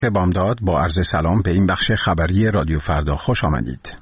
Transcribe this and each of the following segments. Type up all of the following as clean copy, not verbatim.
بامداد با عرض سلام به این بخش خبری رادیو فردا خوش آمدید.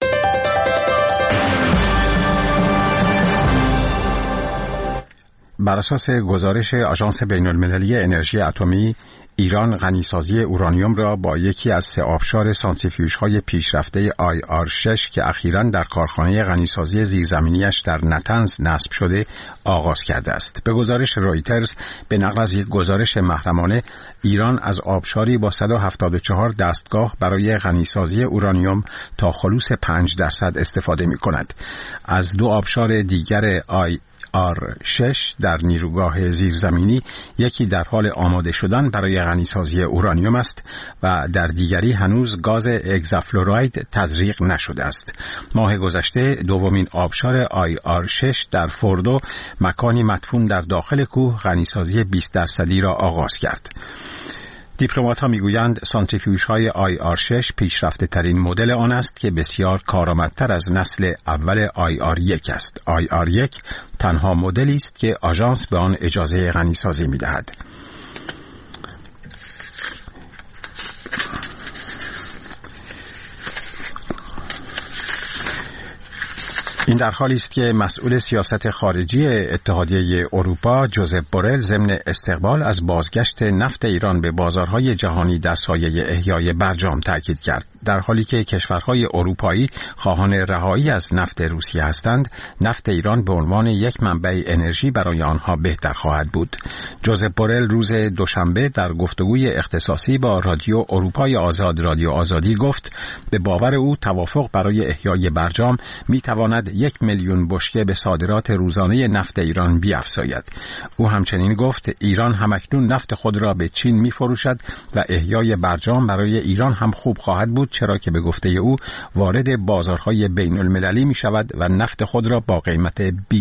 بر اساس گزارش آژانس بین‌المللی انرژی اتمی، ایران غنیسازی اورانیوم را با یکی از 3 آبشار سانتریفیوژهای پیشرفته IR6 که اخیراً در کارخانه غنیسازی زیرزمینیش در نتنز نصب شده آغاز کرده است. به گزارش رویترز به نقل از یک گزارش محرمانه، ایران از آبشاری با 174 دستگاه برای غنیسازی اورانیوم تا خلوص 5% استفاده می‌کند. از 2 آبشار دیگر IR6 در نیروگاه زیرزمینی، یکی در حال آماده شدن برای غنیسازی اورانیوم است و در دیگری هنوز گاز اگزافلوراید تزریق نشده است. ماه گذشته دومین آبشار IR6 در فوردو، مکانی مدفون در داخل کوه، غنیسازی 20% را آغاز کرد. دیپلمات‌ها میگویند سانتریفیوژهای IR6 پیشرفته ترین مدل آن است که بسیار کارآمدتر از نسل اول IR1 است. IR1 تنها مدلی است که آژانس به آن اجازه غنیسازی می‌دهد. این در حالی است که مسئول سیاست خارجی اتحادیه اروپا جوزپ بورل ضمن استقبال از بازگشت نفت ایران به بازارهای جهانی در سایه احیای برجام تاکید کرد. در حالی که کشورهای اروپایی خواهان رهایی از نفت روسیه هستند، نفت ایران به عنوان یک منبع انرژی برای آنها بهتر خواهد بود. جوزپ بورل روز دوشنبه در گفتگوی اختصاصی با رادیو اروپای آزاد رادیو آزادی گفت به باور او توافق برای احیای برجام میتواند 1 میلیون بشکه به صادرات روزانه نفت ایران بیفزاید. او همچنین گفت ایران همکنون نفت خود را به چین می‌فروشد و احیای برجام برای ایران هم خوب خواهد بود، چرا که به گفته او وارد بازارهای بین‌المللی می‌شود و نفت خود را با قیمت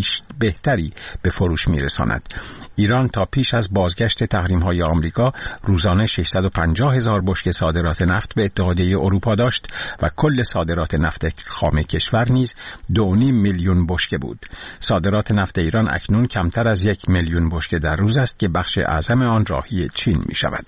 بهتری به فروش می‌رساند. ایران تا پیش از بازگشت تحریم‌های آمریکا روزانه 650,000 بشکه صادرات نفت به اتحادیه اروپا داشت و کل صادرات نفت خام کشور نیز 2.5 میلیون بشکه بود. صادرات نفت ایران اکنون کمتر از 1 میلیون بشکه در روز است که بخش اعظم آن راهی چین می‌شود.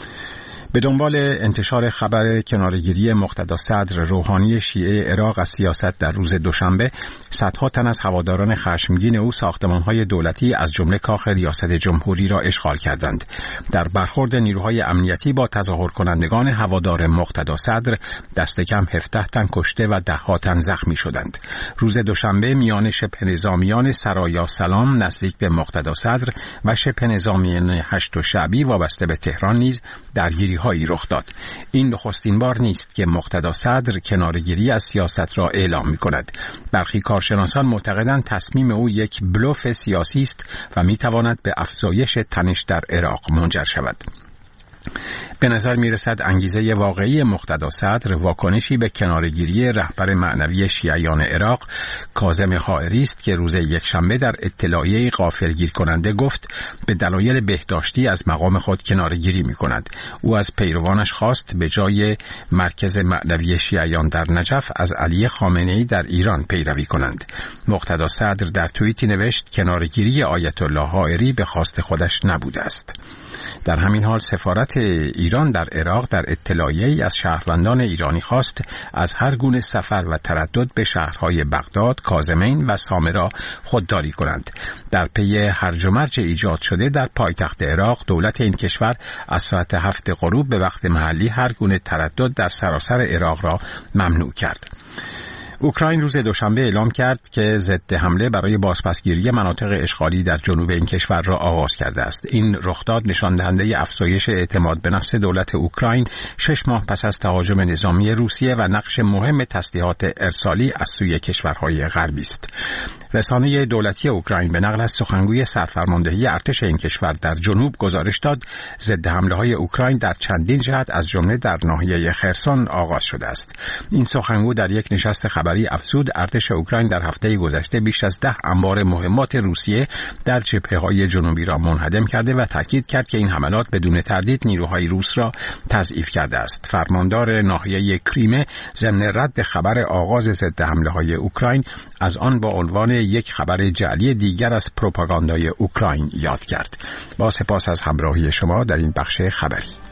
به دنبال انتشار خبر کناره‌گیری مقتدا صدر روحانی شیعه عراق از سیاست در روز دوشنبه، صدها تن از هواداران خشمگین او ساختمان‌های دولتی از جمله کاخ ریاست جمهوری را اشغال کردند. در برخورد نیروهای امنیتی با تظاهر کنندگان هوادار مقتدا صدر، دست کم 17 تن کشته و 10 تن زخمی شدند. روز دوشنبه میان شبه نظامیان سرایا سلام نزدیک به مقتدا صدر و شبه نظامیان هشت شعبی وابسته به تهران نیز درگیری‌هایی رخ داد. این نخستین بار نیست که مقتدا صدر کناره‌گیری از سیاست را اعلام می‌کند. برخی کارشناسان معتقدند تصمیم او یک بلوف سیاسی است و می‌تواند به افزایش تنش در عراق منجر شود. به نظر می‌رسد انگیزه واقعی مقتدا صدر واکنشی به کناره‌گیری رهبر معنوی شیعیان عراق کاظم حائری است که روز یکشنبه در اطلاعیه غافلگیر کننده گفت به دلایل بهداشتی از مقام خود کناره‌گیری می‌کند. او از پیروانش خواست به جای مرکز معنوی شیعیان در نجف از علی خامنه‌ای در ایران پیروی کنند. مقتدا صدر در توییتی نوشت کناره‌گیری آیت الله حائری به خواست خودش نبوده است. در همین حال سفارت ایران در عراق در اطلاعیه‌ای از شهروندان ایرانی خواست از هر گونه سفر و تردد به شهرهای بغداد، کاظمین و سامرا خودداری کنند. در پی هرج و مرج ایجاد شده در پایتخت عراق، دولت این کشور از ساعت 7 غروب به وقت محلی هر گونه تردد در سراسر عراق را ممنوع کرد. اوکراین روز دوشنبه اعلام کرد که ضد حمله برای بازپسگیری مناطق اشغالی در جنوب این کشور را آغاز کرده است. این رخداد نشان دهنده افزایش اعتماد به نفس دولت اوکراین 6 ماه پس از تهاجم نظامی روسیه و نقش مهم تسلیحات ارسالی از سوی کشورهای غربی است. رسانه دولتی اوکراین به نقل از سخنگوی سرفرماندهی ارتش این کشور در جنوب گزارش داد ضد حمله‌های اوکراین در چندین جهت از جمله در ناحیه خرسون آغاز شده است. این سخنگو در یک نشست خبری افزود ارتش اوکراین در هفته گذشته بیش از 10 انبار مهمات روسیه در جبهه‌های جنوبی را منهدم کرده و تاکید کرد که این حملات بدون تردید نیروهای روس را تضعیف کرده است. فرماندار ناحیه کریمه ضمن رد خبر آغاز ضد حمله‌های اوکراین از آن با عنوان یک خبر جعلی دیگر از پروپاگاندای اوکراین یاد کرد. با سپاس از همراهی شما در این بخش خبری.